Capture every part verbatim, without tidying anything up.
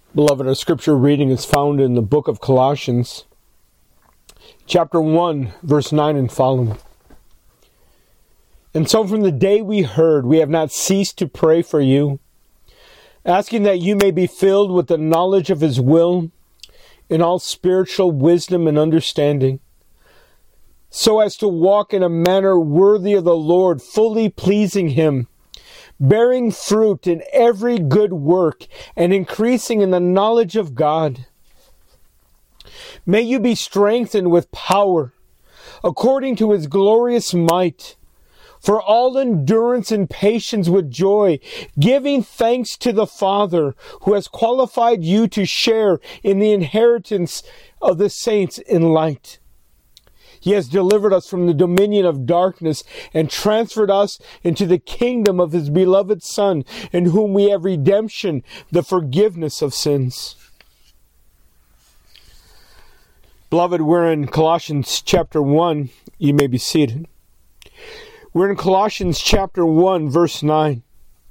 Beloved, our scripture reading is found in the book of Colossians, chapter one, verse nine and following. And so from the day we heard, we have not ceased to pray for you, asking that you may be filled with the knowledge of His will in all spiritual wisdom and understanding, so as to walk in a manner worthy of the Lord, fully pleasing Him, bearing fruit in every good work and increasing in the knowledge of God. May you be strengthened with power, according to His glorious might, for all endurance and patience with joy, giving thanks to the Father, who has qualified you to share in the inheritance of the saints in light. He has delivered us from the dominion of darkness and transferred us into the kingdom of His beloved Son, in whom we have redemption, the forgiveness of sins. Beloved, we're in Colossians chapter one. You may be seated. We're in Colossians chapter one, verse nine.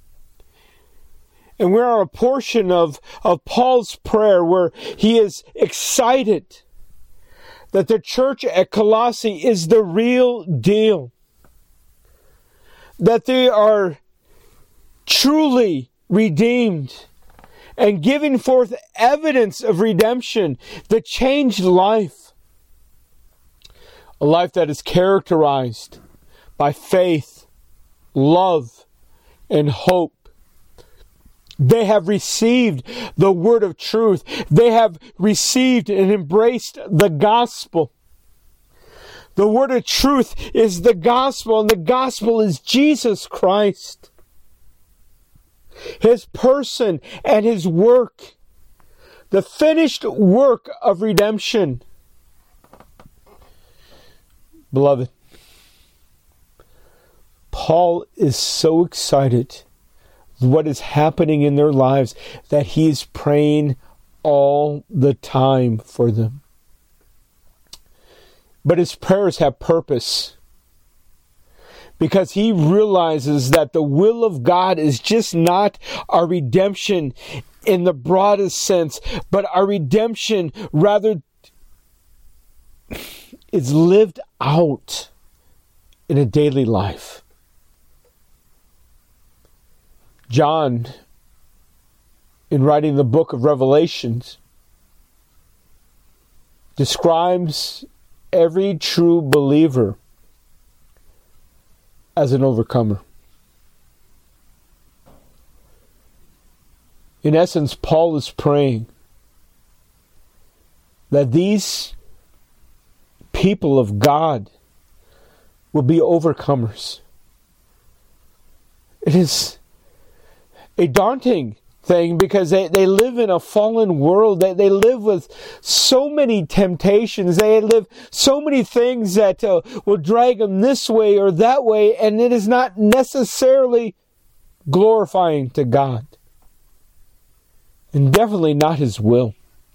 And we're on a portion of, of Paul's prayer where he is excited that the church at Colossae is the real deal. That they are truly redeemed and giving forth evidence of redemption, the changed life. A life that is characterized by faith, love, and hope. They have received the word of truth. They have received and embraced the gospel. The word of truth is the gospel, and the gospel is Jesus Christ. His person and His work. The finished work of redemption. Beloved, Paul is so excited what is happening in their lives that he is praying all the time for them. But his prayers have purpose, because he realizes that the will of God is just not our redemption in the broadest sense, but our redemption rather is lived out in a daily life. John, in writing the book of Revelations, describes every true believer as an overcomer. In essence, Paul is praying that these people of God will be overcomers. It is a daunting thing, because they, they live in a fallen world. They, they live with so many temptations. They live so many things that uh, will drag them this way or that way, and it is not necessarily glorifying to God. And definitely not His will.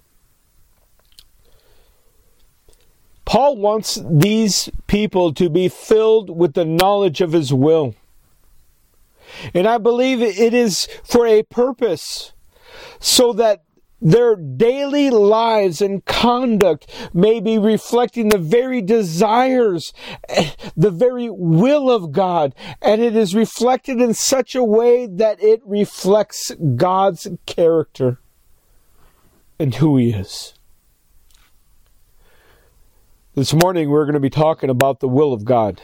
Paul wants these people to be filled with the knowledge of His will. And I believe it is for a purpose, so that their daily lives and conduct may be reflecting the very desires, the very will of God. And it is reflected in such a way that it reflects God's character and who He is. This morning we're going to be talking about the will of God.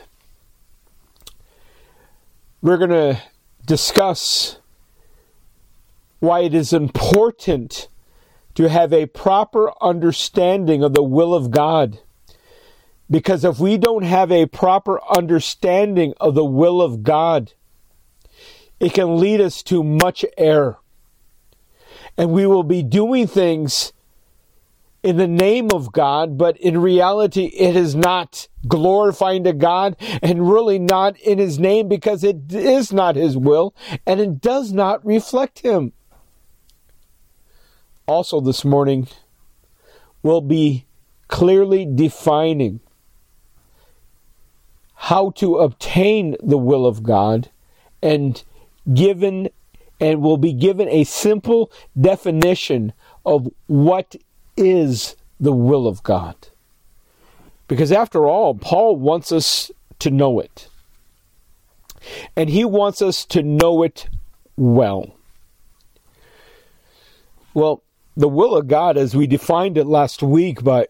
We're going to discuss why it is important to have a proper understanding of the will of God. Because if we don't have a proper understanding of the will of God, it can lead us to much error. And we will be doing things in the name of God, but in reality it is not glorifying to God, and really not in His name, because it is not His will and it does not reflect Him. Also this morning we'll be clearly defining how to obtain the will of God, and given and will be given a simple definition of what is the will of God. Because after all, Paul wants us to know it. And he wants us to know it well. Well, the will of God, as we defined it last week by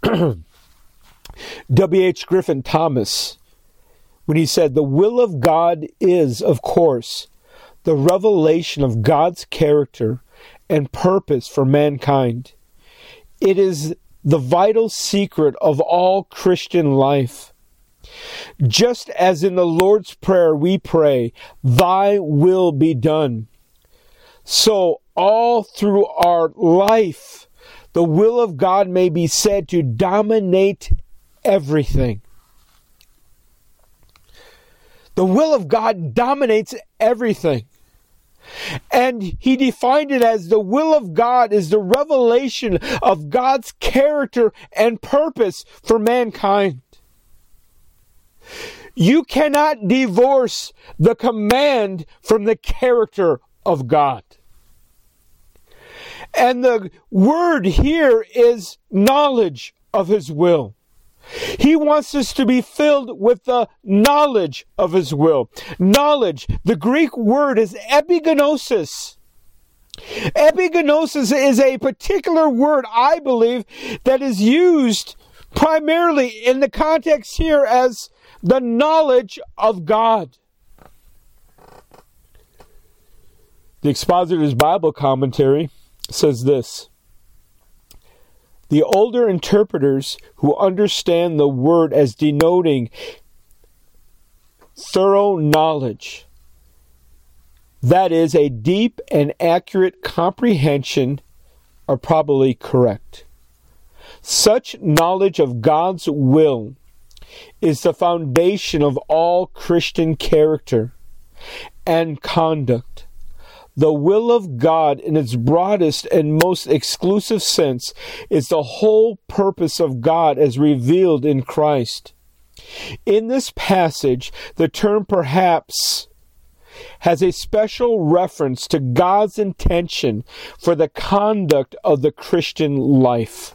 W H Griffin Thomas, when he said, the will of God is, of course, the revelation of God's character and purpose for mankind. It is the vital secret of all Christian life. Just as in the Lord's Prayer we pray, Thy will be done, so all through our life, the will of God may be said to dominate everything. The will of God dominates everything. And he defined it as the will of God is the revelation of God's character and purpose for mankind. You cannot divorce the command from the character of God. And the word here is knowledge of His will. He wants us to be filled with the knowledge of His will. Knowledge, the Greek word is epignosis. Epignosis is a particular word, I believe, that is used primarily in the context here as the knowledge of God. The Expositor's Bible Commentary says this: the older interpreters who understand the word as denoting thorough knowledge, that is, a deep and accurate comprehension, are probably correct. Such knowledge of God's will is the foundation of all Christian character and conduct. The will of God, in its broadest and most exclusive sense, is the whole purpose of God as revealed in Christ. In this passage, the term perhaps has a special reference to God's intention for the conduct of the Christian life.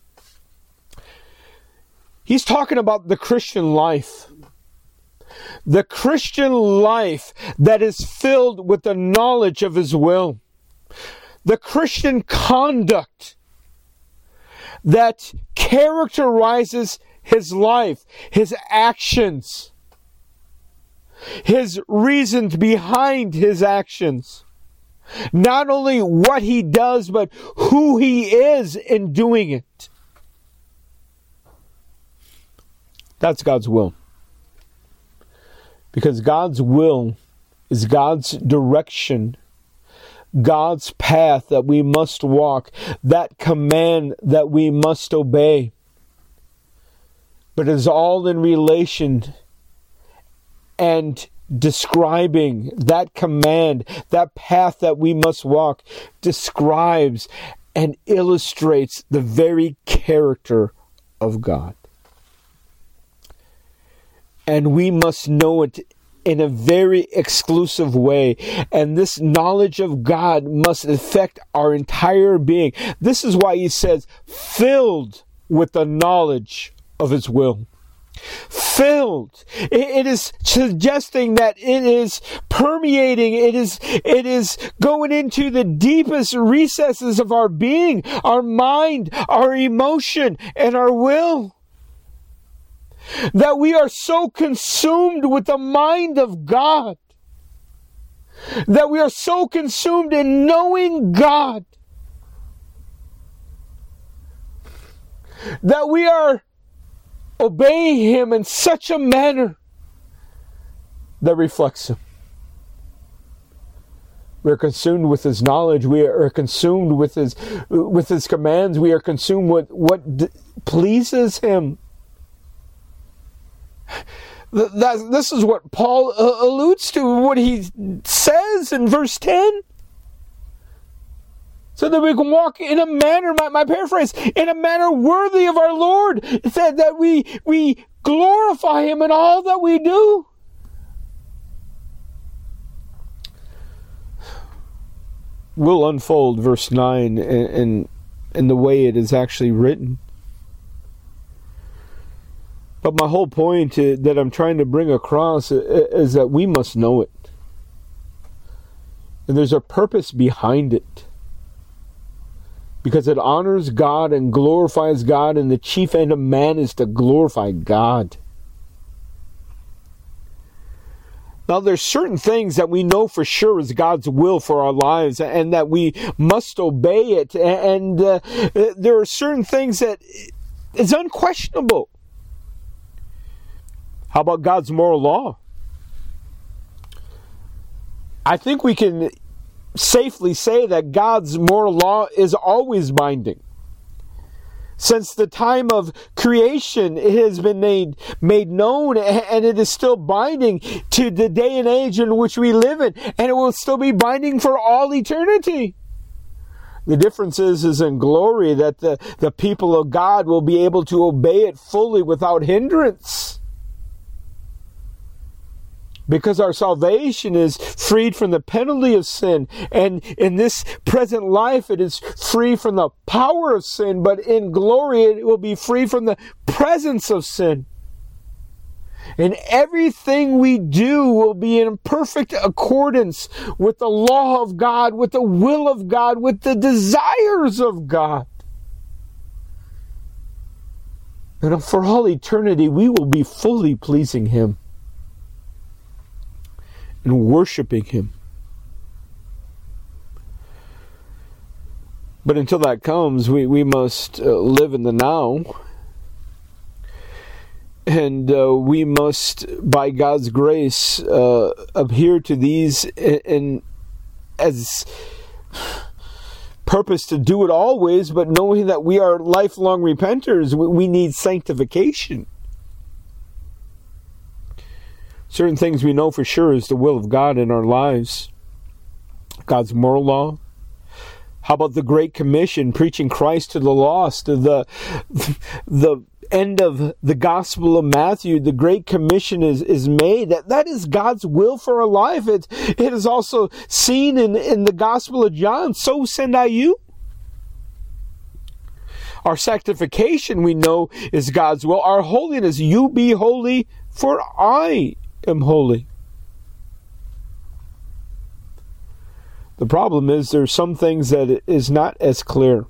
He's talking about the Christian life. The Christian life that is filled with the knowledge of His will. The Christian conduct that characterizes his life, his actions, his reasons behind his actions. Not only what he does, but who he is in doing it. That's God's will. Because God's will is God's direction, God's path that we must walk, that command that we must obey. But it is all in relation and describing that command, that path that we must walk, describes and illustrates the very character of God. And we must know it in a very exclusive way. And this knowledge of God must affect our entire being. This is why he says, filled with the knowledge of His will. Filled. It is suggesting that it is permeating. It is, it is going into the deepest recesses of our being, our mind, our emotion, and our will. That we are so consumed with the mind of God. That we are so consumed in knowing God. That we are obeying Him in such a manner that reflects Him. We are consumed with His knowledge. We are consumed with His, with His commands. We are consumed with what d- pleases Him. That, this is what Paul uh, alludes to, what he says in verse ten. So that we can walk in a manner, my, my paraphrase, in a manner worthy of our Lord. It said that we, we glorify Him in all that we do. will unfold verse nine and, and, and the way it is actually written. But my whole point that I'm trying to bring across is that we must know it. And there's a purpose behind it. Because it honors God and glorifies God, and the chief end of man is to glorify God. Now, there's certain things that we know for sure is God's will for our lives, and that we must obey it. And uh, there are certain things that is unquestionable. How about God's moral law? I think we can safely say that God's moral law is always binding. Since the time of creation, it has been made, made known, and it is still binding to the day and age in which we live in, and it will still be binding for all eternity. The difference is, is in glory that the, the people of God will be able to obey it fully without hindrance. Because our salvation is freed from the penalty of sin. And in this present life, it is free from the power of sin. But in glory, it will be free from the presence of sin. And everything we do will be in perfect accordance with the law of God, with the will of God, with the desires of God. And for all eternity, we will be fully pleasing Him and worshiping Him. But until that comes, we, we must uh, live in the now. And uh, we must, by God's grace, uh, adhere to these and, and as purpose to do it always, but knowing that we are lifelong repenters, we, we need sanctification. Certain things we know for sure is the will of God in our lives. God's moral law. How about the Great Commission, preaching Christ to the lost? The, the end of the Gospel of Matthew, the Great Commission is, is made. That, that is God's will for our life. It, it is also seen in, in the Gospel of John. So send I you. Our sanctification, we know, is God's will. Our holiness, you be holy, for I am holy. The problem is there's some things that is not as clear.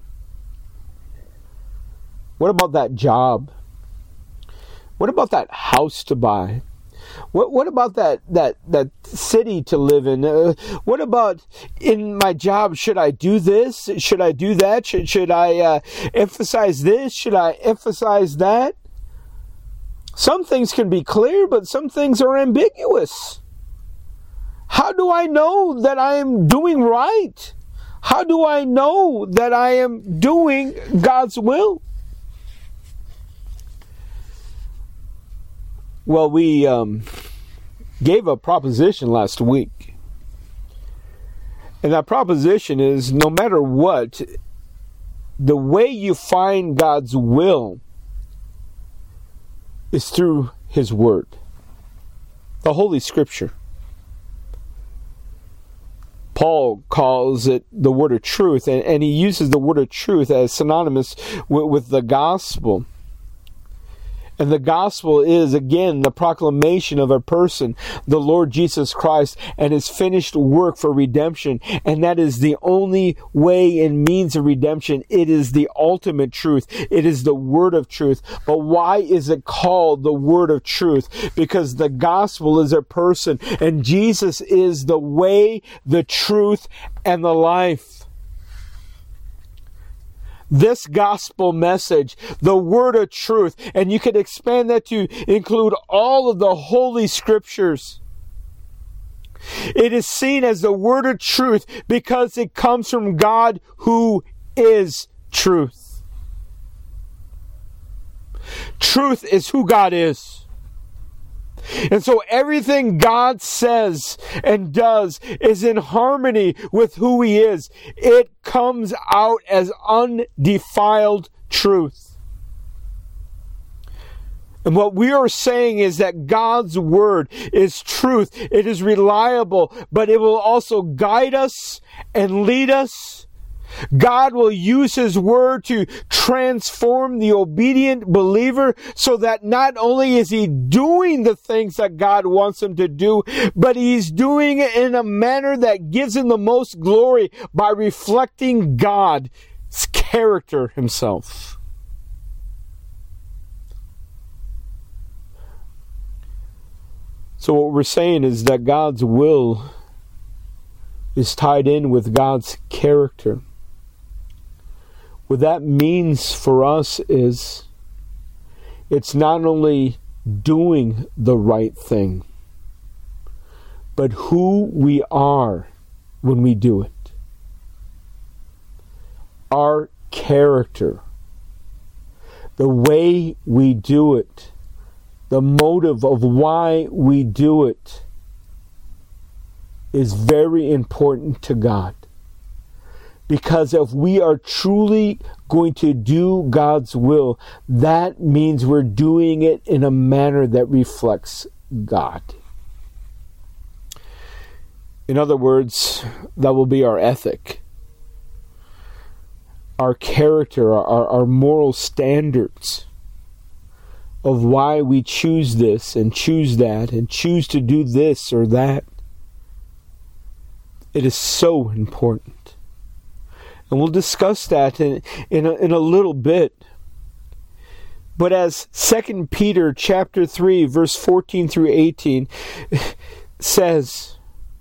What about that job? What about that house to buy? What what about that that that city to live in? Uh, what about in my job? Should I do this? Should I do that? Should should I uh, emphasize this? Should I emphasize that? Some things can be clear, but some things are ambiguous. How do I know that I am doing right? How do I know that I am doing God's will? Well, we um, gave a proposition last week. And that proposition is, no matter what, the way you find God's will is through His Word, the Holy Scripture. Paul calls it the word of truth, and, and he uses the word of truth as synonymous with, with the gospel. And the gospel is, again, the proclamation of a person, the Lord Jesus Christ, and His finished work for redemption. And that is the only way and means of redemption. It is the ultimate truth. It is the word of truth. But why is it called the word of truth? Because the gospel is a person, and Jesus is the way, the truth, and the life. This gospel message, the word of truth, and you can expand that to include all of the Holy Scriptures. It is seen as the word of truth because it comes from God who is truth. Truth is who God is. And so everything God says and does is in harmony with who He is. It comes out as undefiled truth. And what we are saying is that God's word is truth. It is reliable, but it will also guide us and lead us. God will use His word to transform the obedient believer so that not only is he doing the things that God wants him to do, but he's doing it in a manner that gives him the most glory by reflecting God's character Himself. So what we're saying is that God's will is tied in with God's character. What that means for us is it's not only doing the right thing, but who we are when we do it. Our character, the way we do it, the motive of why we do it is very important to God. Because if we are truly going to do God's will, that means we're doing it in a manner that reflects God. In other words, that will be our ethic, our character, our, our moral standards of why we choose this and choose that and choose to do this or that. It is so important. And we'll discuss that in, in, a, in a little bit. But as Second Peter chapter three, verse fourteen through eighteen says,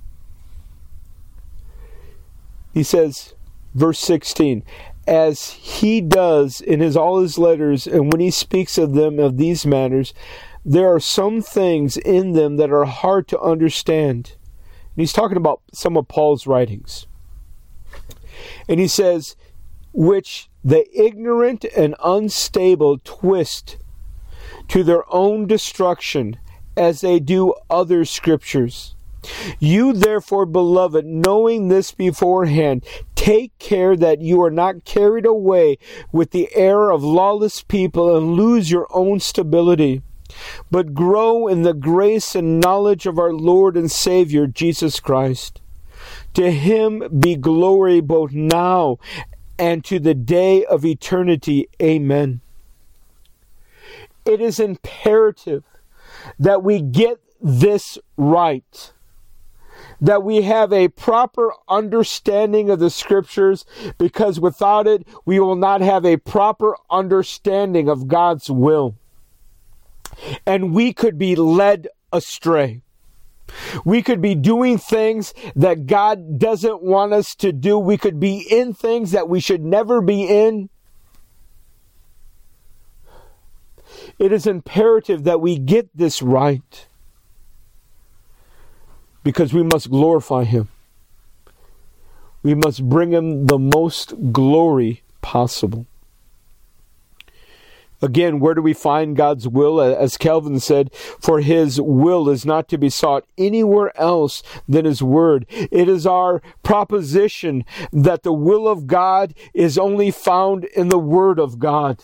he says, verse sixteen, as he does in his all his letters, and when he speaks of them of these matters, there are some things in them that are hard to understand. And he's talking about some of Paul's writings. And he says, which the ignorant and unstable twist to their own destruction, as they do other scriptures. You therefore, beloved, knowing this beforehand, take care that you are not carried away with the error of lawless people and lose your own stability, but grow in the grace and knowledge of our Lord and Savior, Jesus Christ. To Him be glory both now and to the day of eternity. Amen. It is imperative that we get this right, that we have a proper understanding of the Scriptures, because without it, we will not have a proper understanding of God's will. And we could be led astray. We could be doing things that God doesn't want us to do. We could be in things that we should never be in. It is imperative that we get this right, because we must glorify Him. We must bring Him the most glory possible. Again, where do we find God's will? As Calvin said, for His will is not to be sought anywhere else than His Word. It is our proposition that the will of God is only found in the Word of God.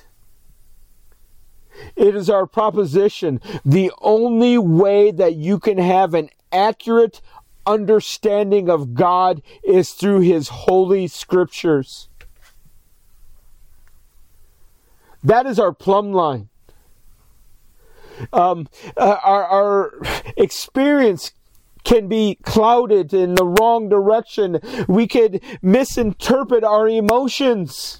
It is our proposition, the only way that you can have an accurate understanding of God is through His holy Scriptures. That is our plumb line. Um, uh, our, our experience can be clouded in the wrong direction. We could misinterpret our emotions.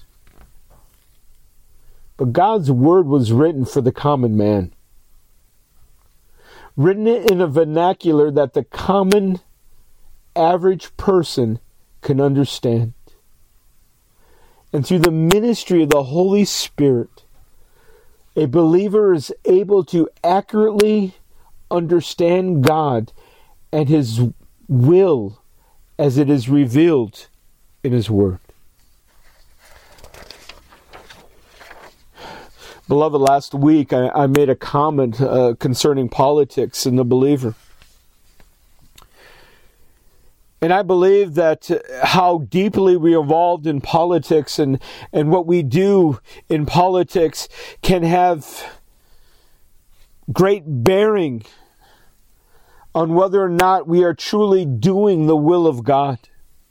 But God's Word was written for the common man. Written in a vernacular that the common, average person can understand. And through the ministry of the Holy Spirit, a believer is able to accurately understand God and His will as it is revealed in His Word. Beloved, last week I, I made a comment uh, concerning politics and the believer. And I believe that how deeply we are involved in politics and, and what we do in politics can have great bearing on whether or not we are truly doing the will of God.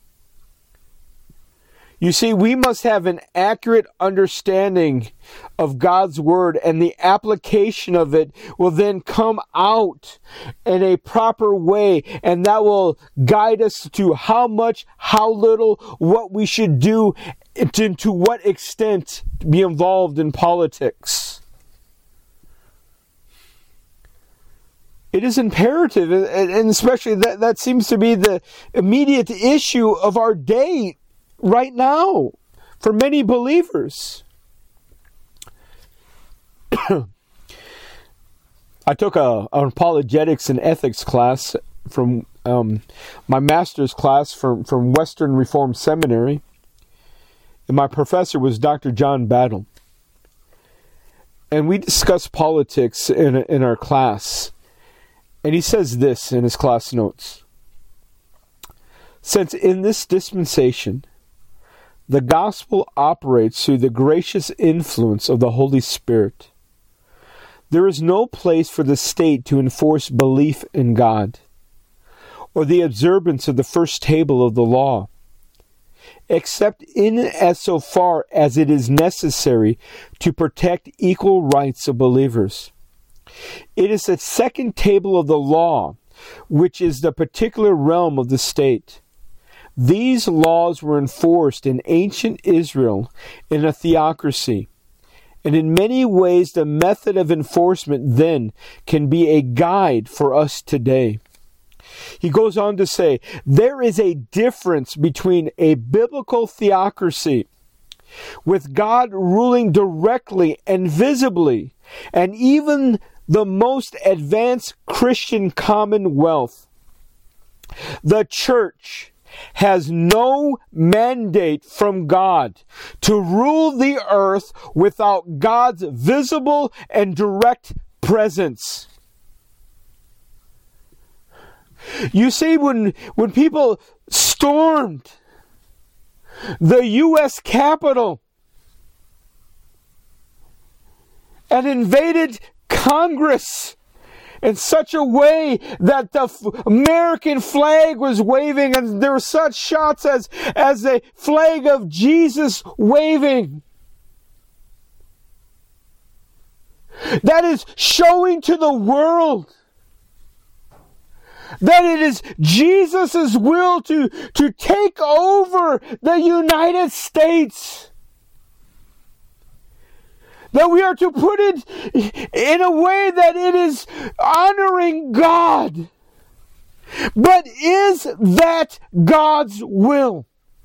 You see, we must have an accurate understanding of God's Word, and the application of it will then come out in a proper way, and that will guide us to how much, how little, what we should do, to, to what extent to be involved in politics. It is imperative, and especially that, that seems to be the immediate issue of our day right now for many believers. I took a, an apologetics and ethics class from um, my master's class from, from Western Reformed Seminary, and my professor was Doctor John Battle. And we discussed politics in, in our class. And he says this in his class notes: since in this dispensation the gospel operates through the gracious influence of the Holy Spirit, there is no place for the state to enforce belief in God or the observance of the first table of the law, except in as so far as it is necessary to protect equal rights of believers. It is the second table of the law, which is the particular realm of the state. These laws were enforced in ancient Israel in a theocracy, and in many ways the method of enforcement then can be a guide for us today. He goes on to say, there is a difference between a biblical theocracy, with God ruling directly and visibly, and even the most advanced Christian commonwealth. The church has no mandate from God to rule the earth without God's visible and direct presence. You see, when, when people stormed the U S Capitol and invaded Congress in such a way that the f- American flag was waving, and there were such shots as, as the flag of Jesus waving. That is showing to the world that it is Jesus' will to, to take over the United States. That we are to put it in a way that it is honoring God. But is that God's will?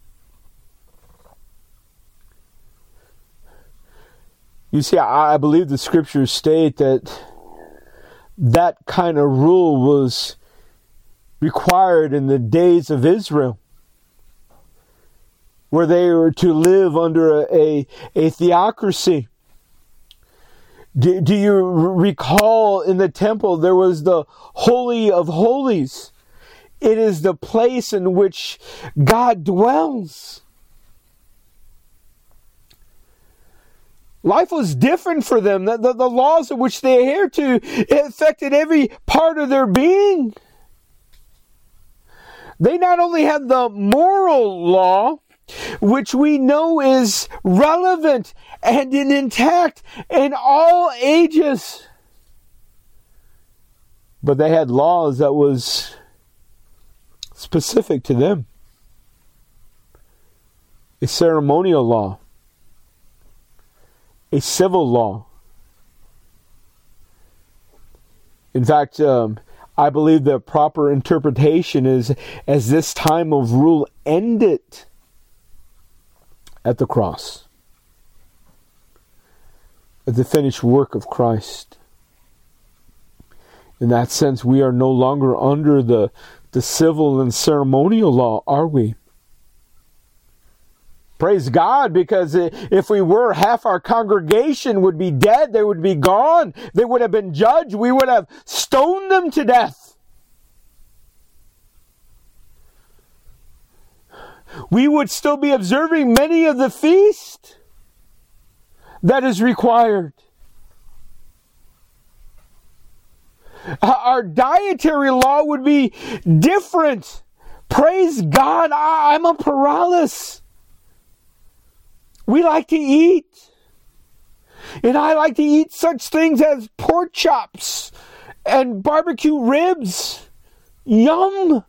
You see, I believe the scriptures state that that kind of rule was required in the days of Israel, where they were to live under a, a, a theocracy. Do, do you recall in the temple there was the Holy of Holies? It is the place in which God dwells. Life was different for them. The, the, the laws of which they adhered to affected every part of their being. They not only had the moral law, which we know is relevant and intact in all ages, but they had laws that was specific to them. A ceremonial law, a civil law. In fact, um, I believe the proper interpretation is, as this time of rule ended at the cross, at the finished work of Christ. In that sense, we are no longer under the, the civil and ceremonial law, are we? Praise God, because if we were, half our congregation would be dead. They would be gone. They would have been judged. We would have stoned them to death. We would still be observing many of the feast that is required. Our dietary law would be different. Praise God, I'm a pluralist. We like to eat. And I like to eat such things as pork chops and barbecue ribs. Yum!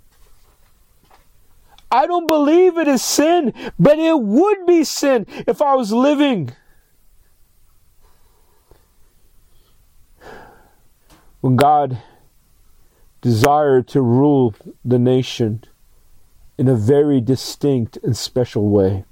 I don't believe it is sin, but it would be sin if I was living when God desired to rule the nation in a very distinct and special way.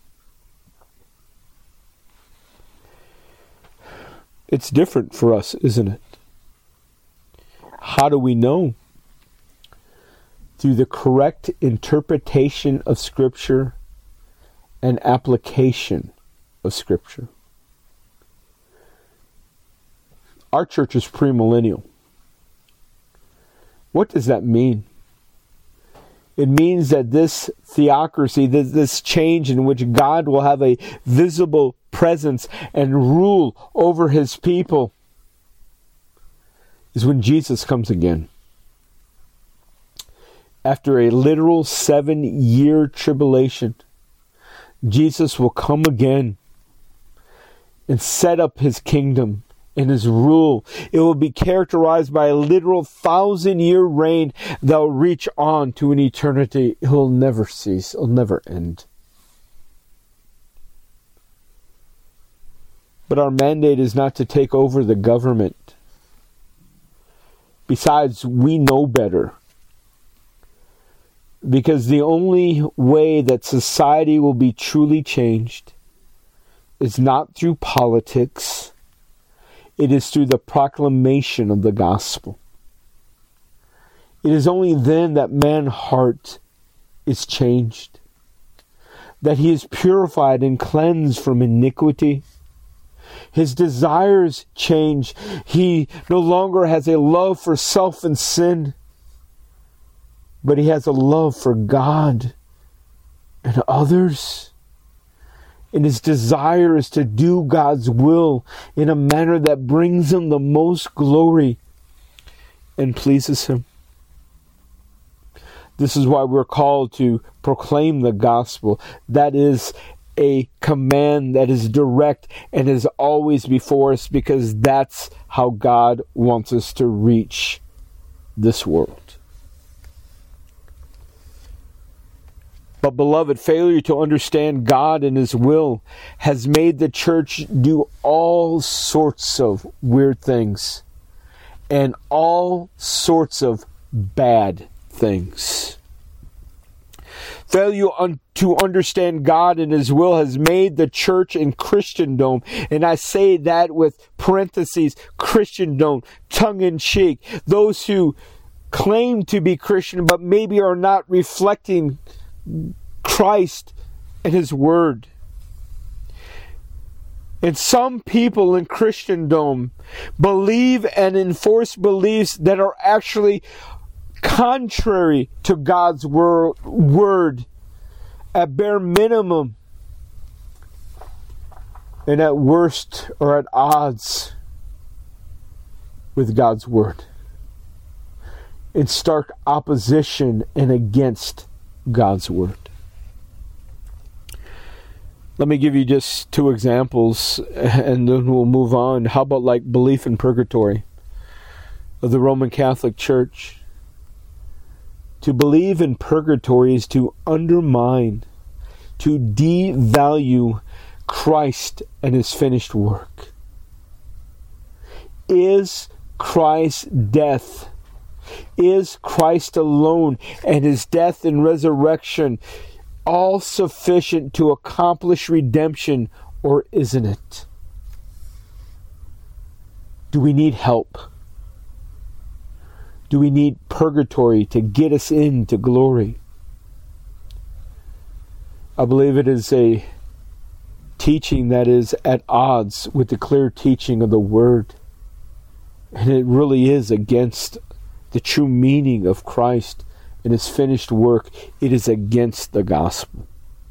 It's different for us, isn't it? How do we know? Through the correct interpretation of Scripture and application of Scripture. Our church is premillennial. What does that mean? It means that this theocracy, this, this change in which God will have a visible presence and rule over His people, is when Jesus comes again. After a literal seven-year tribulation, Jesus will come again and set up His kingdom and His rule. It will be characterized by a literal thousand-year reign that will reach on to an eternity. It will never cease. It will never end. But our mandate is not to take over the government. Besides, we know better. Because the only way that society will be truly changed is not through politics. It is through the proclamation of the gospel. It is only then that man's heart is changed. That he is purified and cleansed from iniquity. His desires change. He no longer has a love for self and sin, but he has a love for God and others. And his desire is to do God's will in a manner that brings him the most glory and pleases him. This is why we're called to proclaim the gospel. That is a command that is direct and is always before us, because that's how God wants us to reach this world. But beloved, failure to understand God and His will has made the church do all sorts of weird things and all sorts of bad things. Failure un- to understand God and His will has made the church in Christendom, and I say that with parentheses, Christendom, tongue-in-cheek, those who claim to be Christian but maybe are not reflecting Christ and His Word. And some people in Christendom believe and enforce beliefs that are actually contrary to God's wor- Word, at bare minimum, and at worst are at odds with God's Word, in stark opposition and against God's Word. Let me give you just two examples and then we'll move on. How about like belief in purgatory of the Roman Catholic Church? To believe in purgatory is to undermine, to devalue Christ and His finished work. Is Christ's death, is Christ alone and His death and resurrection all sufficient to accomplish redemption, or isn't it? Do we need help? Do we need purgatory to get us into glory? I believe it is a teaching that is at odds with the clear teaching of the Word. And it really is against the true meaning of Christ and His finished work. It is against the gospel.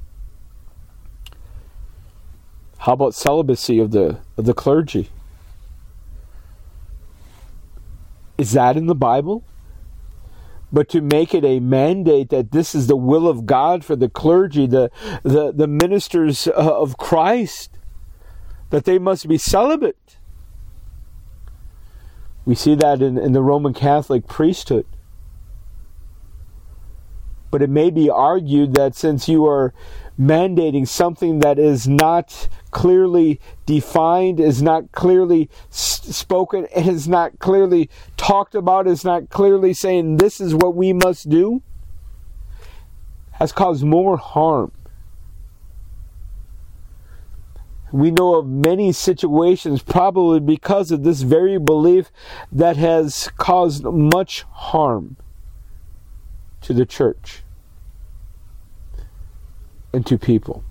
How about celibacy of the of the clergy? Is that in the Bible? But to make it a mandate that this is the will of God for the clergy, the, the, the ministers of Christ, that they must be celibate. We see that in, in the Roman Catholic priesthood. But it may be argued that since you are mandating something that is not clearly defined, is not clearly spoken, and is not clearly talked about, is not clearly saying this is what we must do, has caused more harm. We know of many situations, probably because of this very belief, that has caused much harm to the church and to people.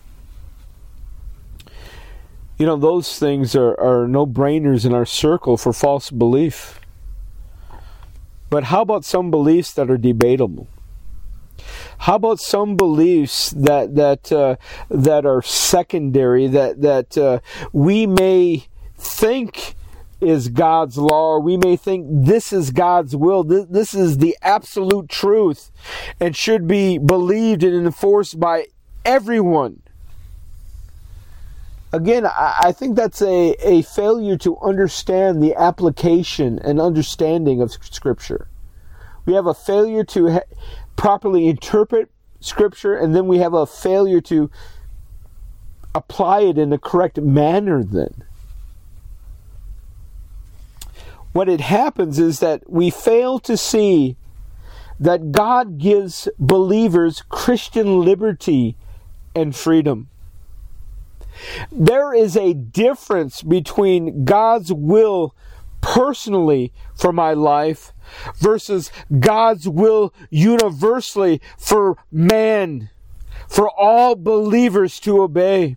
You know, those things are, are no-brainers in our circle for false belief. But how about some beliefs that are debatable? How about some beliefs that that uh, that are secondary, that that uh, we may think is God's law, or we may think this is God's will, this, this is the absolute truth, and should be believed and enforced by everyone? Again, I, I think that's a, a failure to understand the application and understanding of Scripture. We have a failure to ha- properly interpret Scripture, and then we have a failure to apply it in the correct manner then. What it happens is that we fail to see that God gives believers Christian liberty and freedom. There is a difference between God's will personally for my life versus God's will universally for man, for all believers to obey.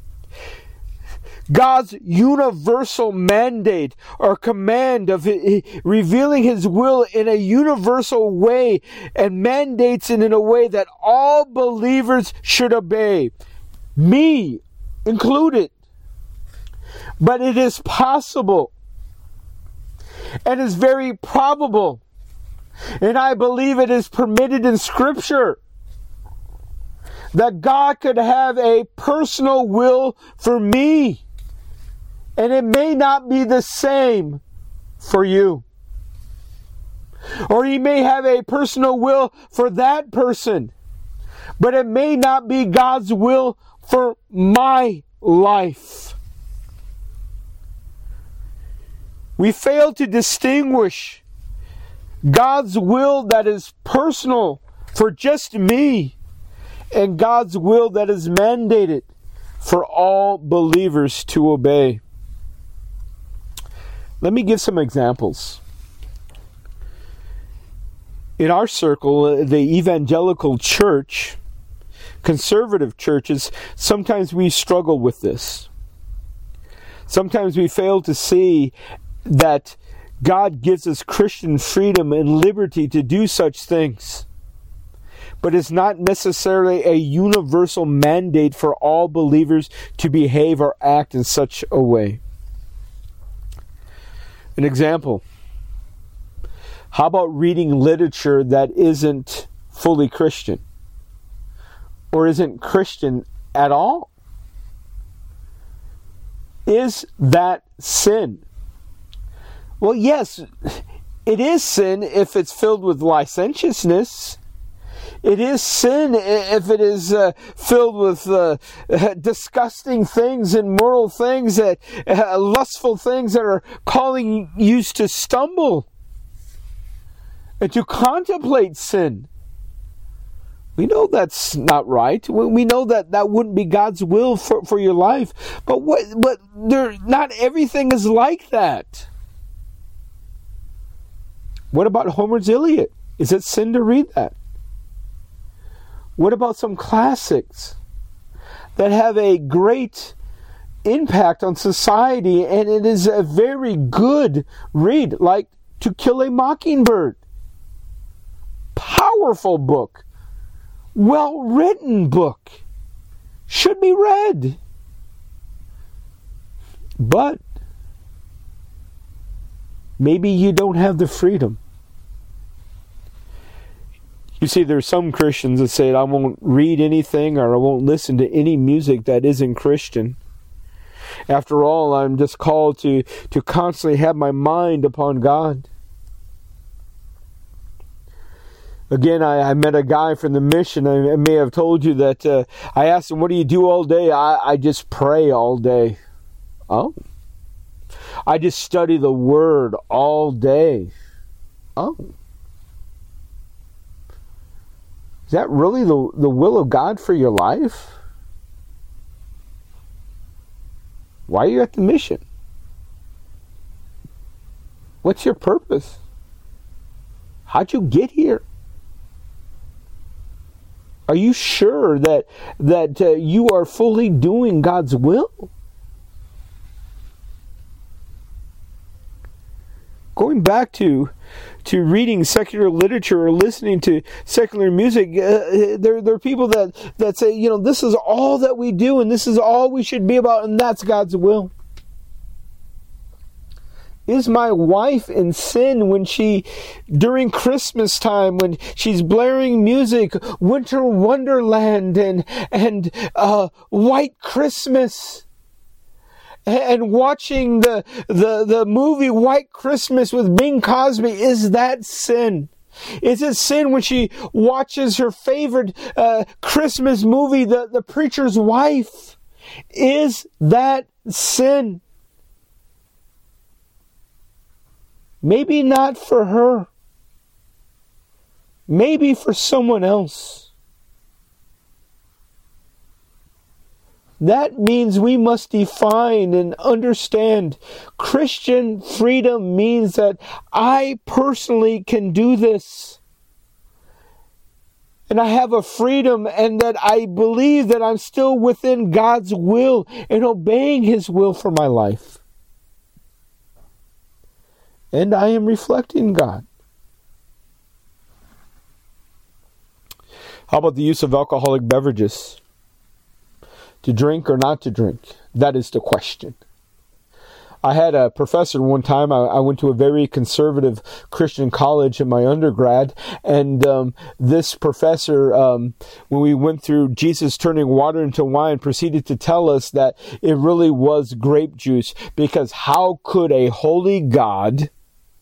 God's universal mandate or command of revealing His will in a universal way and mandates it in a way that all believers should obey, me included. But it is possible and is very probable, and I believe it is permitted in Scripture, that God could have a personal will for me. And it may not be the same for you. Or He may have a personal will for that person, but it may not be God's will for my life. We fail to distinguish God's will that is personal for just me and God's will that is mandated for all believers to obey. Let me give some examples. In our circle, the evangelical church, conservative churches, sometimes we struggle with this. Sometimes we fail to see that God gives us Christian freedom and liberty to do such things. But it's not necessarily a universal mandate for all believers to behave or act in such a way. An example. How about reading literature that isn't fully Christian? Or isn't Christian at all? Is that sin? Well, yes, it is sin if it's filled with licentiousness. It is sin if it is uh, filled with uh, disgusting things, immoral things, that uh, lustful things that are calling you to stumble and to contemplate sin. We know that's not right. We know that that wouldn't be God's will for, for your life. But what? But there, not everything is like that. What about Homer's Iliad? Is it sin to read that? What about some classics that have a great impact on society, and it is a very good read, like To Kill a Mockingbird? Powerful book. Well-written book. Should be read. But Maybe you don't have the freedom. You see, there's some Christians that say, I won't read anything or I won't listen to any music that isn't Christian. After all, I'm just called to, to constantly have my mind upon God. Again, I, I met a guy from the mission. I, I may have told you that uh, I asked him, what do you do all day? I, I just pray all day. Oh. I just study the Word all day. Oh. Is that really the, the will of God for your life? Why are you at the mission? What's your purpose? How'd you get here? Are you sure that that uh, you are fully doing God's will? Going back to to reading secular literature or listening to secular music, uh, there there are people that that say, you know, this is all that we do and this is all we should be about, and that's God's will. Is my wife in sin when she, during Christmas time, when she's blaring music, Winter Wonderland and and uh, White Christmas, and watching the, the, the movie White Christmas with Bing Cosby? Is that sin? Is it sin when she watches her favorite uh, Christmas movie, the, the Preacher's Wife? Is that sin? Maybe not for her. Maybe for someone else. That means we must define and understand Christian freedom means that I personally can do this. And I have a freedom, and that I believe that I'm still within God's will and obeying His will for my life. And I am reflecting God. How about the use of alcoholic beverages? To drink or not to drink? That is the question. I had a professor one time. I, I went to a very conservative Christian college in my undergrad, and um, this professor, um, when we went through Jesus turning water into wine, proceeded to tell us that it really was grape juice, because how could a holy God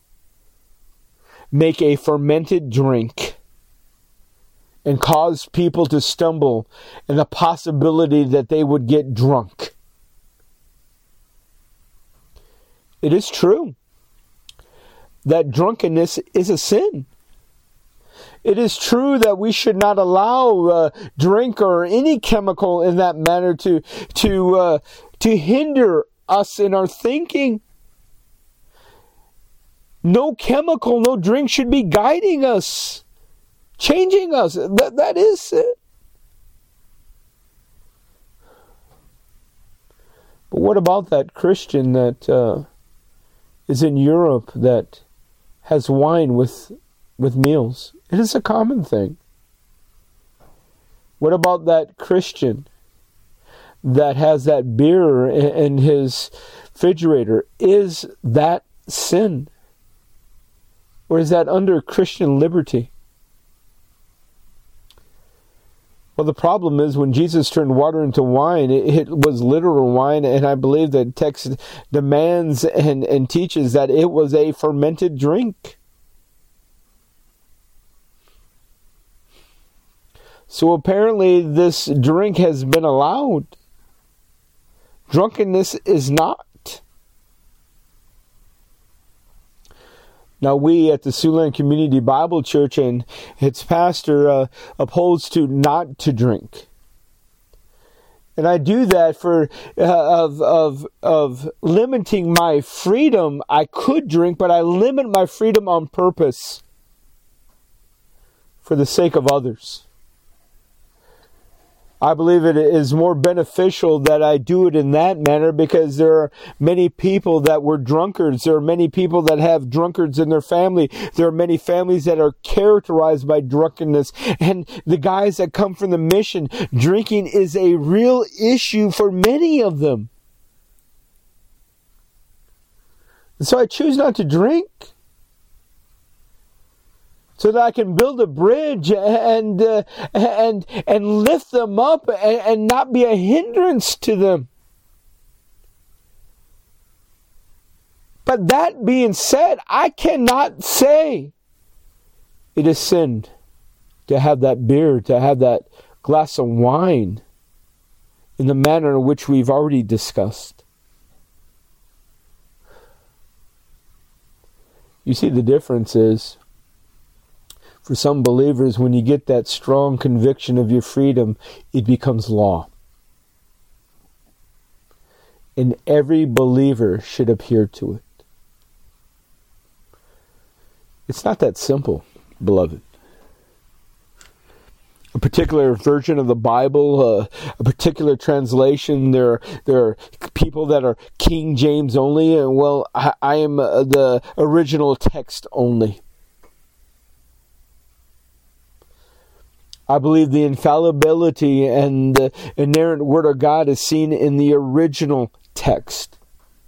make a fermented drink and cause people to stumble and the possibility that they would get drunk? It is true that drunkenness is a sin. It is true that we should not allow uh, drink or any chemical in that manner to to uh, to hinder us in our thinking. No chemical, no drink should be guiding us, changing us. That, that is it. But what about that Christian that uh, is in Europe that has wine with with meals? It is a common thing. What about that Christian that has that beer in, in his refrigerator? Is that sin? Or is that under Christian liberty? Well, the problem is when Jesus turned water into wine, it, it was literal wine, and I believe that text demands and, and teaches that it was a fermented drink. So apparently this drink has been allowed. Drunkenness is not. Now, we at the Siouxland Community Bible Church and its pastor uh, upholds to not to drink. And I do that for uh, of of of limiting my freedom. I could drink, but I limit my freedom on purpose for the sake of others. I believe it is more beneficial that I do it in that manner, because there are many people that were drunkards. There are many people that have drunkards in their family. There are many families that are characterized by drunkenness. And the guys that come from the mission, drinking is a real issue for many of them. And so I choose not to drink, so that I can build a bridge and uh, and and lift them up and, and not be a hindrance to them. But that being said, I cannot say it is sin to have that beer, to have that glass of wine in the manner in which we've already discussed. You see, the difference is, for some believers, when you get that strong conviction of your freedom, it becomes law. And every believer should adhere to it. It's not that simple, beloved. A particular version of the Bible, uh, a particular translation, there, there are people that are King James only, and well, I, I am uh, the original text only. I believe the infallibility and the inerrant Word of God is seen in the original text.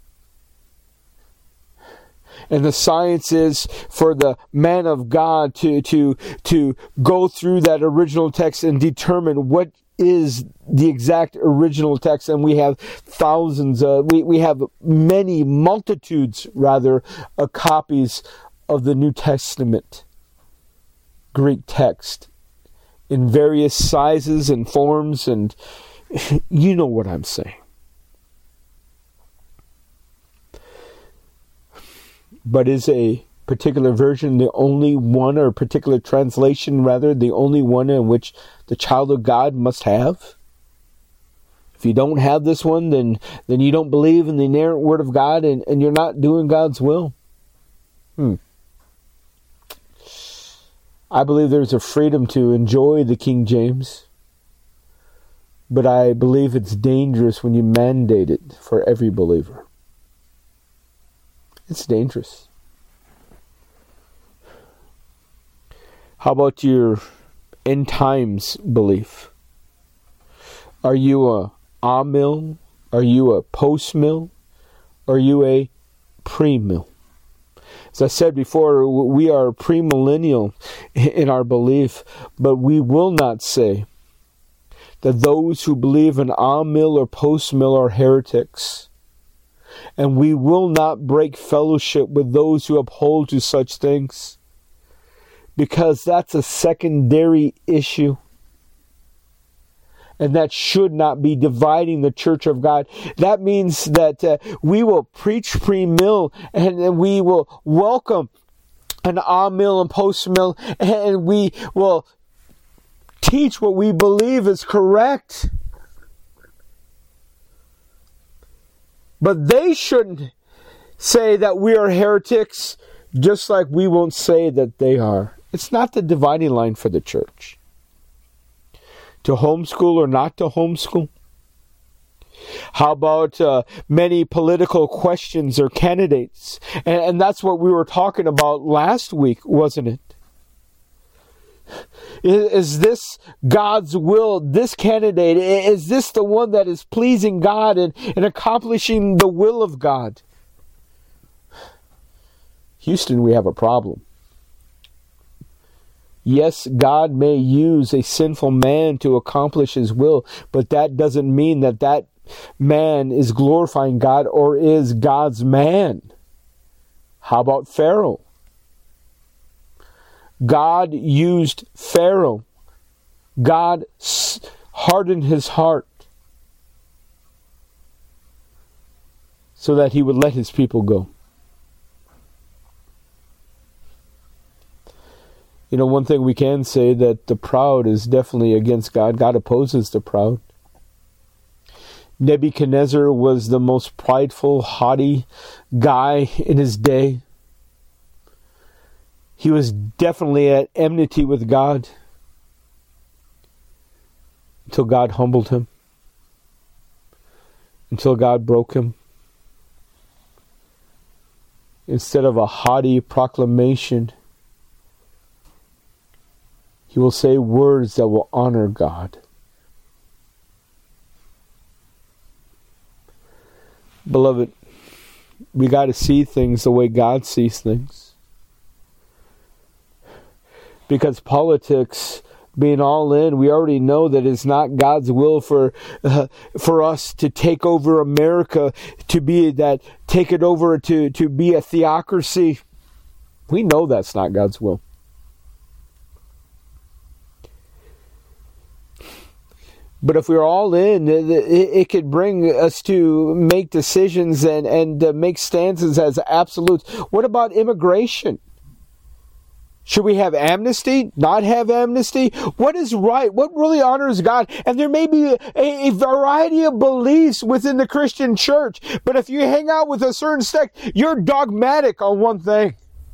And the science is for the man of God to, to, to go through that original text and determine what is the exact original text. And we have thousands, uh, we, we have many, multitudes rather, of copies of the New Testament Greek text in various sizes and forms, and you know what I'm saying. But is a particular version the only one, or a particular translation rather, the only one in which the child of God must have? If you don't have this one, then, then you don't believe in the inerrant Word of God, and, and you're not doing God's will. Hmm. I believe there's a freedom to enjoy the King James, but I believe it's dangerous when you mandate it for every believer. It's dangerous. How about your end times belief? Are you a a-mill? Are you a post-mill? Are you a pre-mill? As I said before, we are premillennial in our belief, but we will not say that those who believe in a-mill or post-mill are heretics. And we will not break fellowship with those who uphold to such things, because that's a secondary issue. And that should not be dividing the church of God. That means that uh, we will preach pre-mill, and, and we will welcome an a-mill and post-mill, and we will teach what we believe is correct. But they shouldn't say that we are heretics, just like we won't say that they are. It's not the dividing line for the church. To homeschool or not to homeschool? How about uh, many political questions or candidates? And, and that's what we were talking about last week, wasn't it? Is, is this God's will, this candidate? Is this the one that is pleasing God and, and accomplishing the will of God? Houston, we have a problem. Yes, God may use a sinful man to accomplish His will, but that doesn't mean that that man is glorifying God or is God's man. How about Pharaoh? God used Pharaoh. God hardened his heart so that he would let his people go. You know, one thing we can say, that the proud is definitely against God. God opposes the proud. Nebuchadnezzar was the most prideful, haughty guy in his day. He was definitely at enmity with God until God humbled him, until God broke him. Instead of a haughty proclamation, he will say words that will honor God. Beloved, we got to see things the way God sees things. Because politics, being all in, we already know that it's not God's will for uh, for us to take over America, to be that, take it over to, to be a theocracy. We know that's not God's will. But if we're all in, it, it could bring us to make decisions and, and uh, make stances as absolutes. What about immigration? Should we have amnesty? Not have amnesty? What is right? What really honors God? And there may be a, a variety of beliefs within the Christian church. But if you hang out with a certain sect, you're dogmatic on one thing.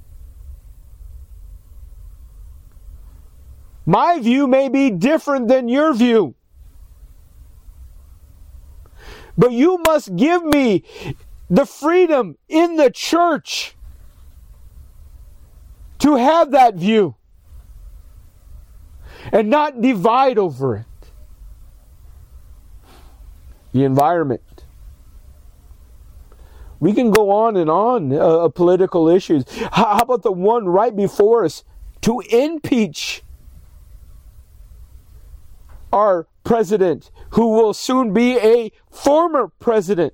My view may be different than your view. But you must give me the freedom in the church to have that view and not divide over it. The environment. We can go on and on uh, political issues. How about the one right before us? To impeach our president, who will soon be a former president.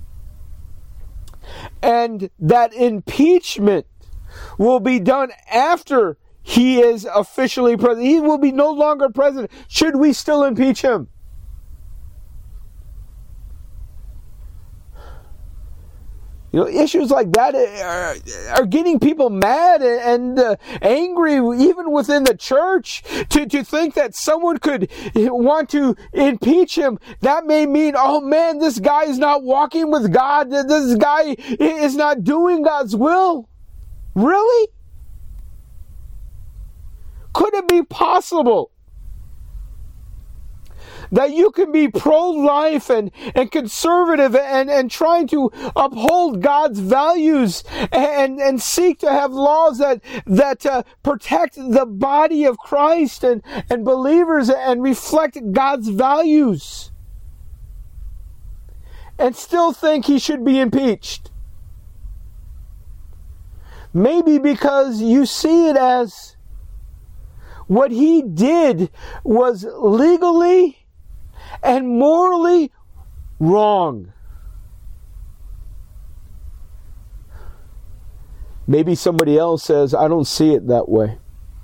And that impeachment will be done after he is officially president. He will be no longer president. Should we still impeach him? You know, issues like that are, are getting people mad and uh, angry, even within the church. To, to think that someone could want to impeach him, that may mean, oh man, this guy is not walking with God. This guy is not doing God's will. Really? Could it be possible that you can be pro-life and, and conservative and, and trying to uphold God's values and, and seek to have laws that, that uh, protect the body of Christ and, and believers and reflect God's values, and still think he should be impeached? Maybe because you see it as what he did was legally and morally wrong. Maybe somebody else says, I don't see it that way.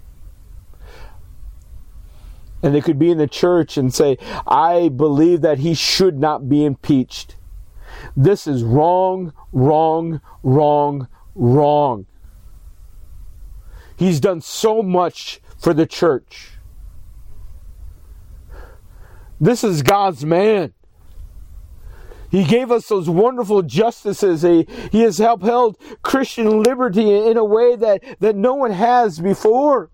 And they could be in the church and say, I believe that he should not be impeached. This is wrong, wrong, wrong, wrong. He's done so much for the church. This is God's man. He gave us those wonderful justices. He, he has upheld Christian liberty in a way that, that no one has before.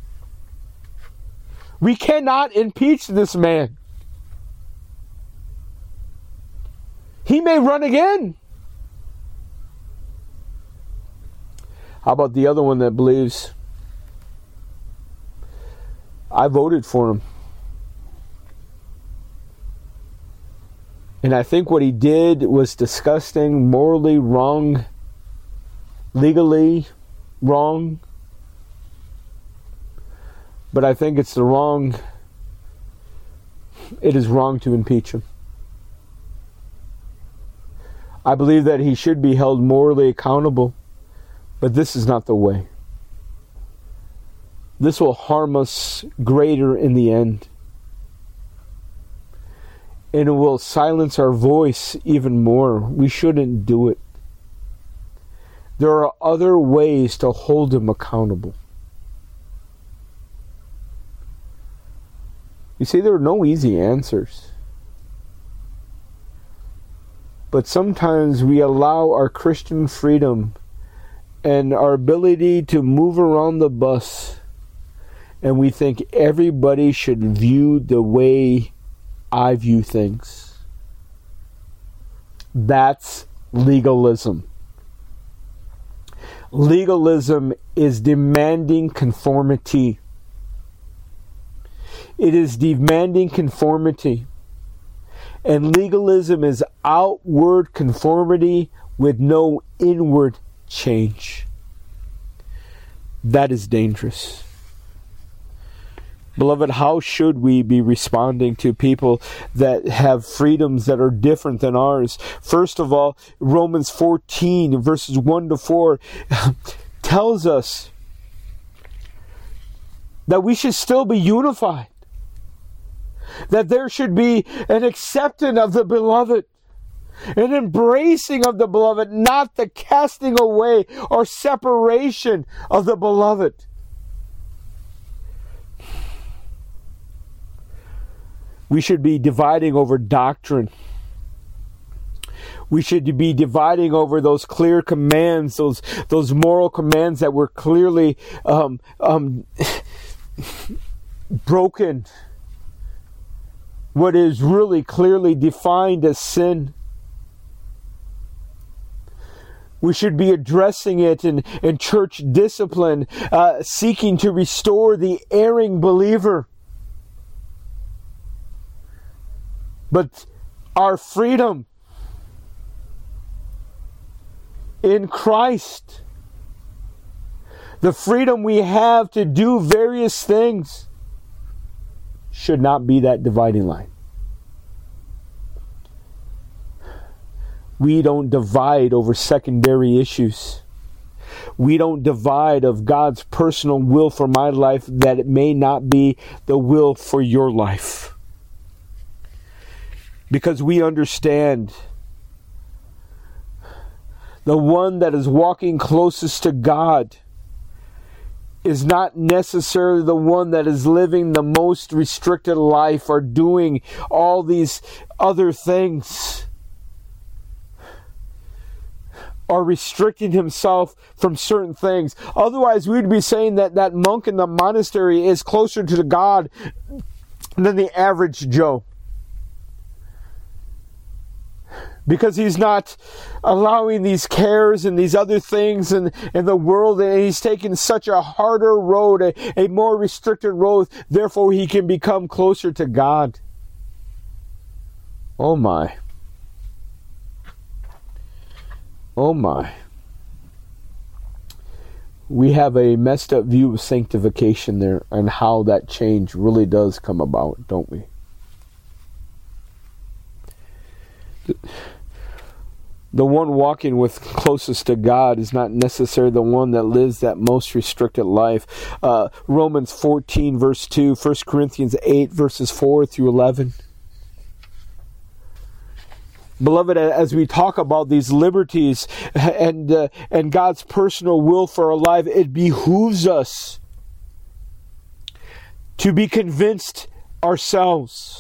We cannot impeach this man. He may run again. How about the other one that believes, I voted for him, and I think what he did was disgusting, morally wrong, legally wrong, but I think it's the wrong, it is wrong to impeach him. I believe that he should be held morally accountable, but this is not the way. This will harm us greater in the end. And it will silence our voice even more. We shouldn't do it. There are other ways to hold him accountable. You see, there are no easy answers. But sometimes we allow our Christian freedom and our ability to move around the bus, and we think everybody should view the way I view things. That's legalism. Legalism is demanding conformity. It is demanding conformity. And legalism is outward conformity with no inward change. That is dangerous. Beloved, how should we be responding to people that have freedoms that are different than ours? First of all, Romans fourteen, verses one to four, tells us that we should still be unified. That there should be an acceptance of the beloved, an embracing of the beloved, not the casting away or separation of the beloved. We should be dividing over doctrine. We should be dividing over those clear commands, those those moral commands that were clearly um, um, broken. What is really clearly defined as sin. We should be addressing it in, in church discipline, uh, seeking to restore the erring believer. But our freedom in Christ, the freedom we have to do various things, should not be that dividing line. We don't divide over secondary issues. We don't divide of God's personal will for my life that it may not be the will for your life. Because we understand the one that is walking closest to God is not necessarily the one that is living the most restricted life or doing all these other things, or restricting himself from certain things. Otherwise, we'd be saying that that monk in the monastery is closer to God than the average Joe. Because he's not allowing these cares and these other things in, in the world, and he's taking such a harder road, a, a more restricted road, therefore he can become closer to God. Oh my. Oh my. We have a messed up view of sanctification there and how that change really does come about, don't we? The one walking with closest to God is not necessarily the one that lives that most restricted life. Uh, Romans fourteen verse two, First Corinthians eight verses four through eleven. Beloved, as we talk about these liberties and uh, and God's personal will for our life, it behooves us to be convinced ourselves.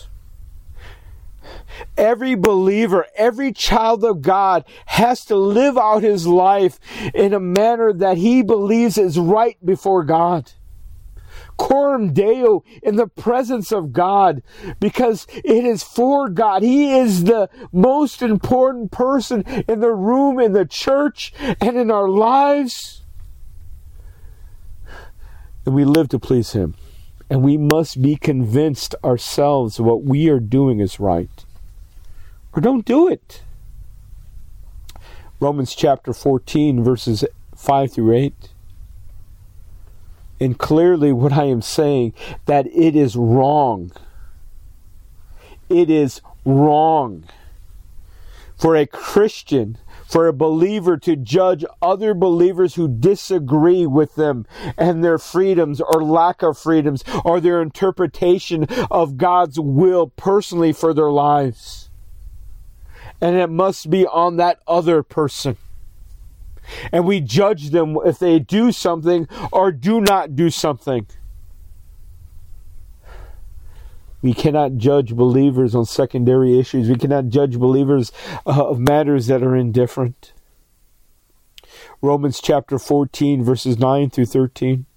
Every believer, every child of God has to live out his life in a manner that he believes is right before God. Coram Deo, in the presence of God, because it is for God. He is the most important person in the room, in the church, and in our lives. And we live to please Him. And we must be convinced ourselves what we are doing is right. Or don't do it. Romans chapter fourteen, verses five through eight. And clearly what I am saying, that it is wrong. It is wrong for a Christian, for a believer to judge other believers who disagree with them and their freedoms or lack of freedoms or their interpretation of God's will personally for their lives. And it must be on that other person. And we judge them if they do something or do not do something. We cannot judge believers on secondary issues. We cannot judge believers uh, of matters that are indifferent. Romans chapter fourteen, verses nine through thirteen.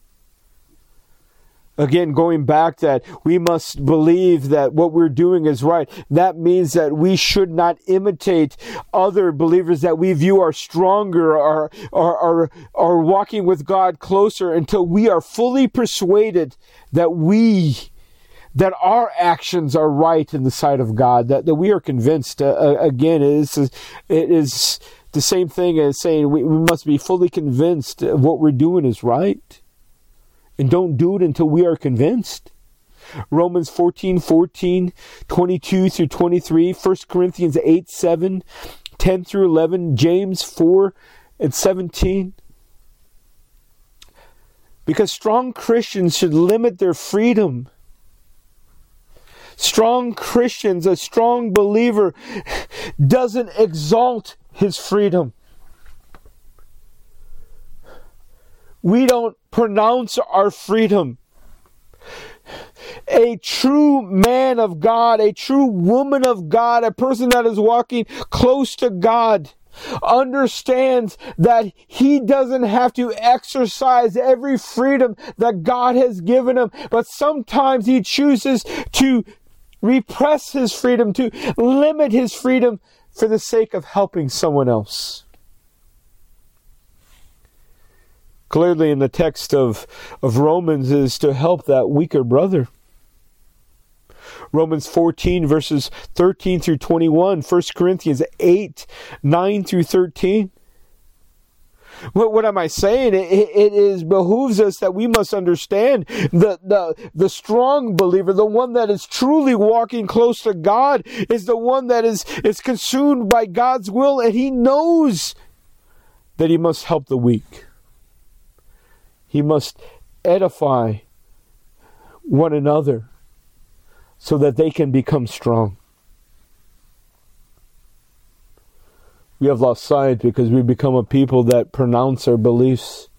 Again, going back that we must believe that what we're doing is right. That means that we should not imitate other believers that we view are stronger or are, are, are walking with God closer until we are fully persuaded that we, that our actions are right in the sight of God, that, that we are convinced. Uh, again, it is, it is the same thing as saying we, we must be fully convinced of what we're doing is right. And don't do it until we are convinced. Romans fourteen fourteen, twenty-two through twenty-three, First Corinthians eight seven, ten through eleven, James four and seventeen. Because strong Christians should limit their freedom. Strong Christians, a strong believer, doesn't exalt his freedom. We don't pronounce our freedom. A true man of God, a true woman of God, a person that is walking close to God, understands that he doesn't have to exercise every freedom that God has given him, but sometimes he chooses to repress his freedom, to limit his freedom for the sake of helping someone else. Clearly in the text of, of Romans is to help that weaker brother. Romans fourteen verses thirteen through twenty-one, First Corinthians eight, nine through thirteen. What, what am I saying? It, it is behooves us that we must understand the, the, the strong believer, the one that is truly walking close to God, is the one that is, is consumed by God's will, and he knows that he must help the weak. He must edify one another so that they can become strong. We have lost sight because we become a people that pronounce our beliefs.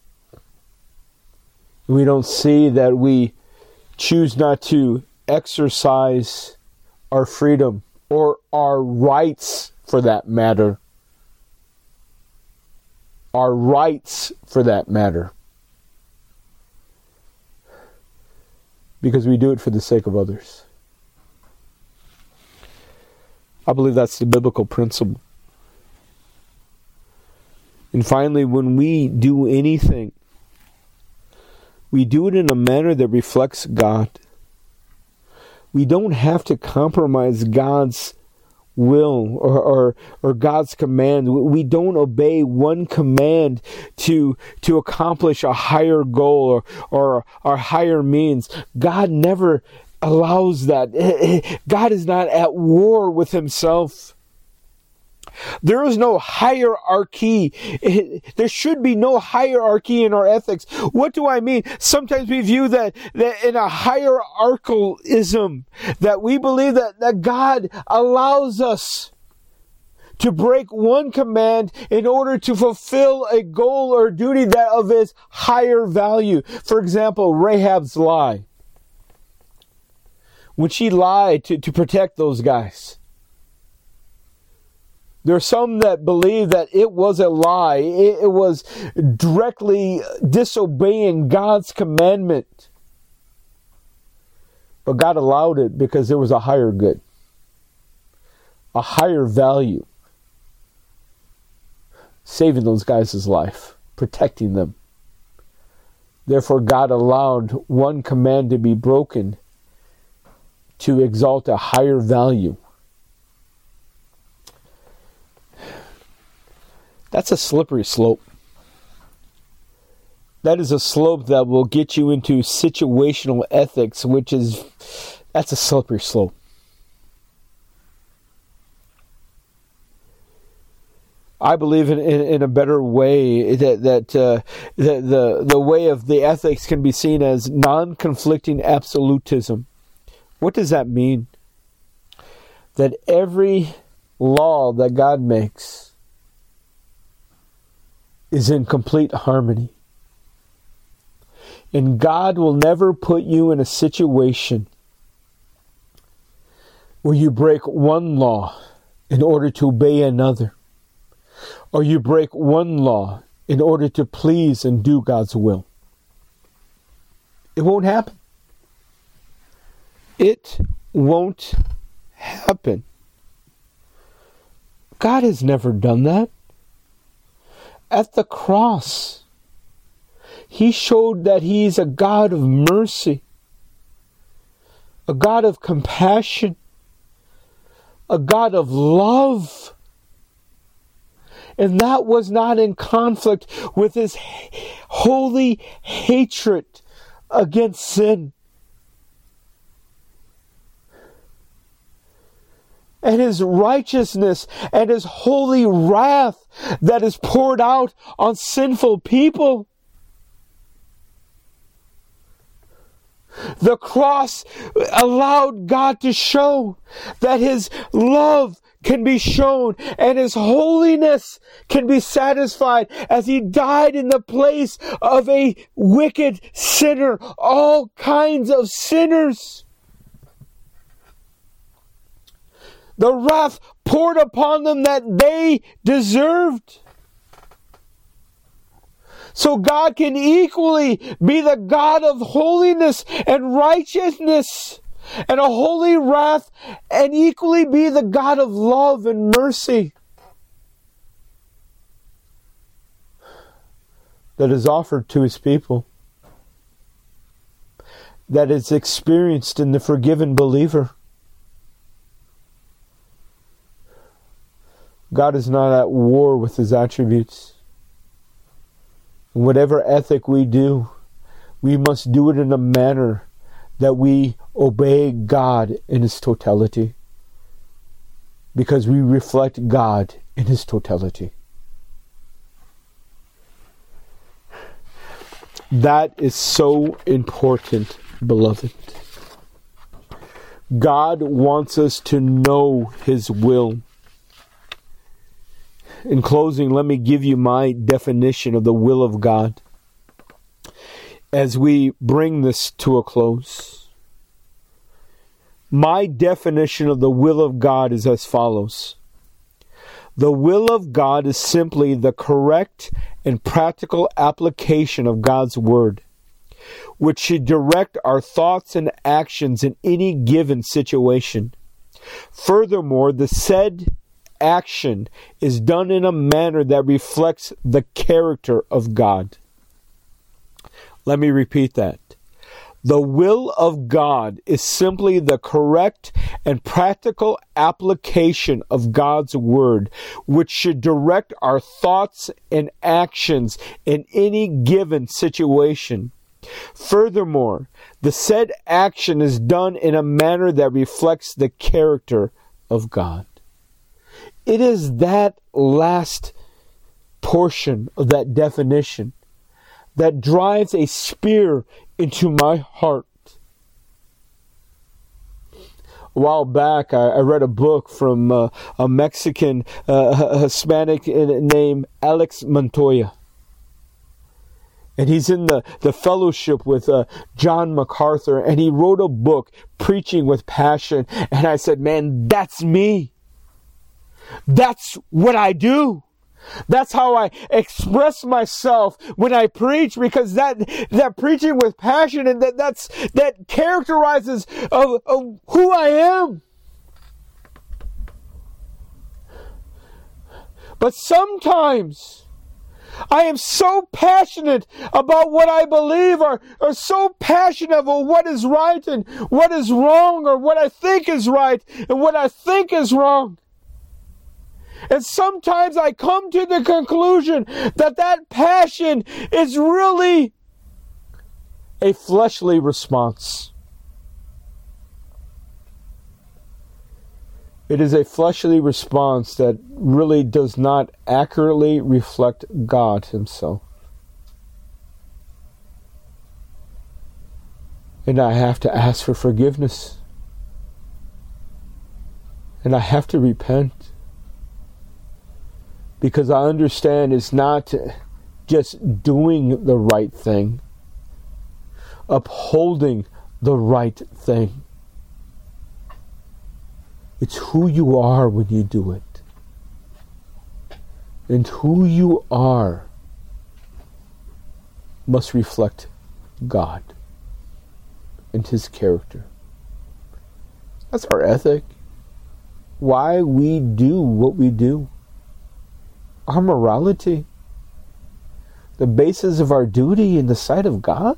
We don't see that we choose not to exercise our freedom or our rights for that matter. Our rights for that matter. Because we do it for the sake of others. I believe that's the biblical principle. And finally, when we do anything, we do it in a manner that reflects God. We don't have to compromise God's will or, or, or God's command. We don't obey one command to, to accomplish a higher goal or, or, or higher means. God never allows that. God is not at war with himself. There is no hierarchy. There should be no hierarchy in our ethics. What do I mean? Sometimes we view that, that in a hierarchicalism, that we believe that, that God allows us to break one command in order to fulfill a goal or duty that of its higher value. For example, Rahab's lie. When she lied to, to protect those guys. There are some that believe that it was a lie. It, it was directly disobeying God's commandment. But God allowed it because there was a higher good. A higher value. Saving those guys' life. Protecting them. Therefore God allowed one command to be broken to exalt a higher value. That's a slippery slope. That is a slope that will get you into situational ethics, which is, that's a slippery slope. I believe in, in, in a better way that that uh, the, the the way of the ethics can be seen as non-conflicting absolutism. What does that mean? That every law that God makes is in complete harmony. And God will never put you in a situation where you break one law in order to obey another. Or you break one law in order to please and do God's will. It won't happen. It won't happen. God has never done that. At the cross, he showed that he is a God of mercy, a God of compassion, a God of love. And that was not in conflict with his holy hatred against sin. And his righteousness and his holy wrath that is poured out on sinful people. The cross allowed God to show that his love can be shown and his holiness can be satisfied as he died in the place of a wicked sinner, all kinds of sinners. The wrath poured upon them that they deserved. So God can equally be the God of holiness and righteousness and a holy wrath, and equally be the God of love and mercy that is offered to his people, that is experienced in the forgiven believer. God is not at war with his attributes. Whatever ethic we do, we must do it in a manner that we obey God in his totality, because we reflect God in his totality. That is so important, beloved. God wants us to know his will. In closing, let me give you my definition of the will of God as we bring this to a close. My definition of the will of God is as follows. The will of God is simply the correct and practical application of God's Word, which should direct our thoughts and actions in any given situation. Furthermore, the said action is done in a manner that reflects the character of God. Let me repeat that. The will of God is simply the correct and practical application of God's Word, which should direct our thoughts and actions in any given situation. Furthermore, the said action is done in a manner that reflects the character of God. It is that last portion of that definition that drives a spear into my heart. A while back, I, I read a book from uh, a Mexican uh, Hispanic named Alex Montoya. And he's in the, the fellowship with uh, John MacArthur, and he wrote a book, Preaching with Passion. And I said, man, that's me. That's what I do. That's how I express myself when I preach, because that that preaching with passion, and that that's that characterizes of, of who I am. But sometimes I am so passionate about what I believe, or, or so passionate about what is right and what is wrong, or what I think is right and what I think is wrong. And sometimes I come to the conclusion that that passion is really a fleshly response. It is a fleshly response that really does not accurately reflect God himself. And I have to ask for forgiveness. And I have to repent. Because I understand it's not just doing the right thing, upholding the right thing. It's who you are when you do it. And who you are must reflect God and his character. That's our ethic. Why we do what we do. Our morality, the basis of our duty in the sight of God.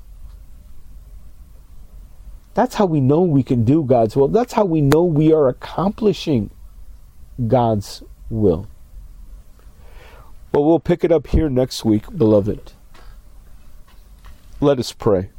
That's how we know we can do God's will. That's how we know we are accomplishing God's will. But we'll pick it up here next week, beloved. Let us pray.